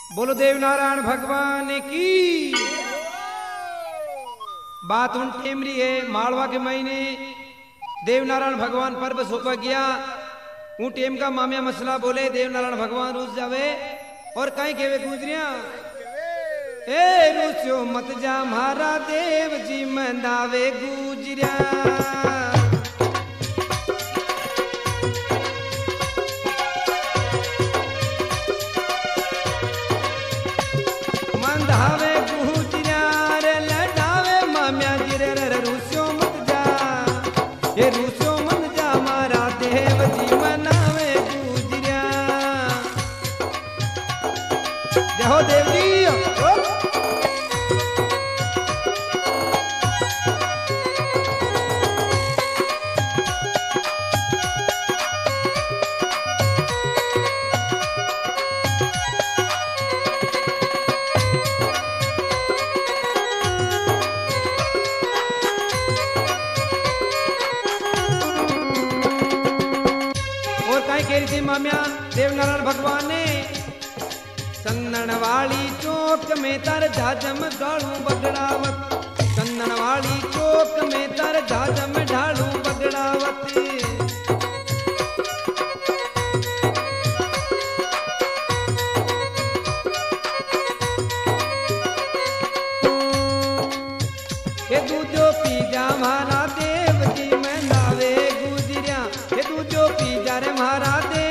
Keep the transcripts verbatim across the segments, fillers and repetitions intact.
बोलो देव नारायण भगवान की। बात उन टेमरी है मालवा के महीने देव नारायण भगवान पर्व सोपा गया। ऊ टेम का मामिया मसला बोले देव नारायण भगवान रूस जावे और कहीं केवे गुजरिया ए रूसियो मत जा मारा देव जी मंदावे गुजरिया। मंदावे गुजरिया रे लडावे मामिया गिरे रे रूसियो मत जा ये रूसियो मत जा मारा देव जी मनावे गुजरिया। जय हो देव जी। मामिया देव नारायण भगवान ने चंदन वाली चौक में तर झाजम ढालू बगड़ावत। चंदन वाली चौक में तर झाजम ढालू बगड़ावत। ये दूधो पी जा मारा देव जी मैं नावे गुजरिया। ये दूधो पी जा रे मारा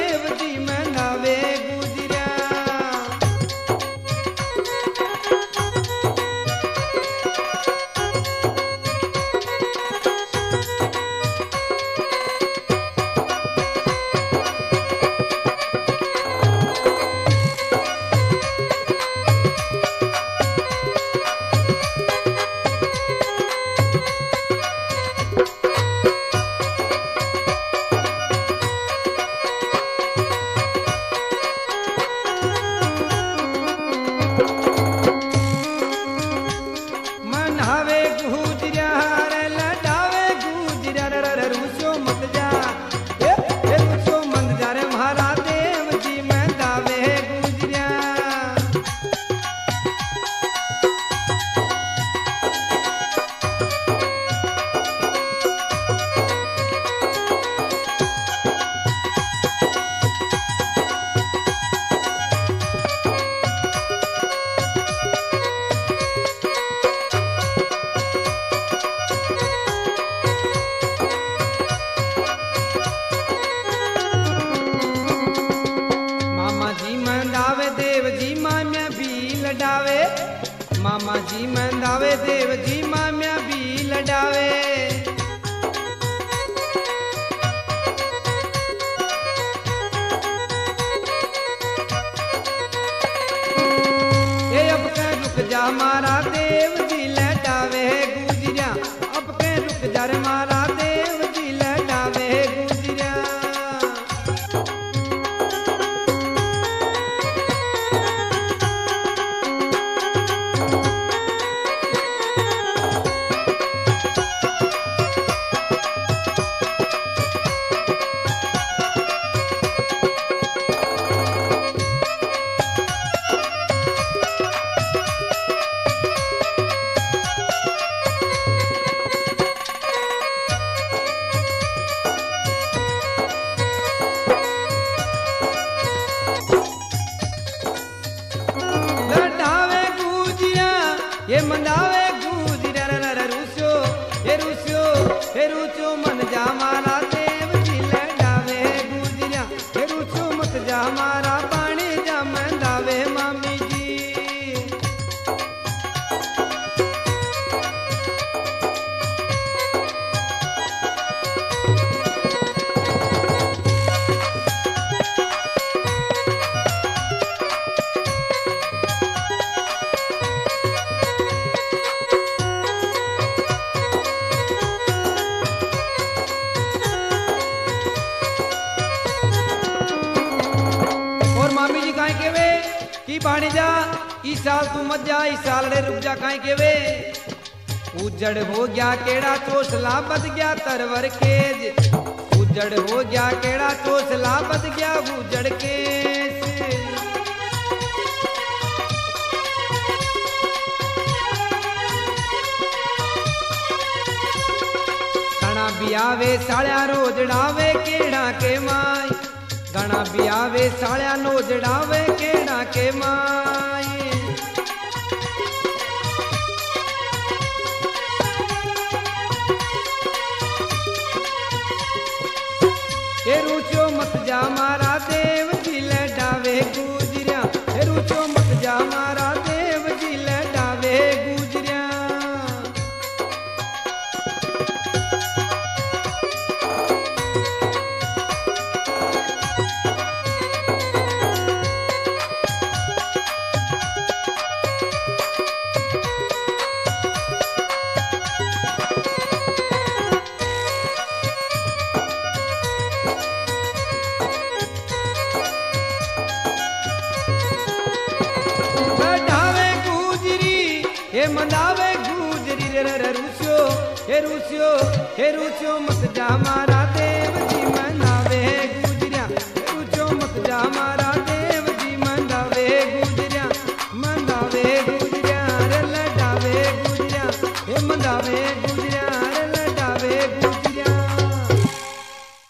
मामा जी मंदावे देव जी मामिया भी लडावे। ये अब के रुक जा मारा देव जी लडावे गुजरिया। अब के रुक जा रे मारा देव जी लडावे गुजरिया। ये मंदावे गुजरिया रे रे रूसियो ये रूसियो ये रूसियो मन जा मारा देव जी लडावे गुजरिया। ये रूसियो मत जा मारा पानी जा मंदावे मामी जी। की पानी जा इस साल तू मत जा इस साल रे रुक जा काई केवे। उजड़ हो गया केड़ा चोसला बद गया तरवर केज। उजड़ हो गया केड़ा चोसला बद गया उजड़ केस। बियावे साल्या रोजड़ावे केड़ा के माई, घना बियावे साल्या नोजड़ावे केड़ा के माई। हे रुचो मत जा मारा देव जी लडावे गुजरिया, हे रुचो मत जा मारा देव जी लडावे गुजरिया। हे मंदावे गुजरी रे रे रुसियो, हे रुसियो हे रुसियो मत जा मारा देव जी मंदावे गुजरिया, हे रुसियो मत जा मारा देव जी मंदावे गुजरिया, मंदावे गुजरिया रे लडावे गुजरिया, हे मंदावे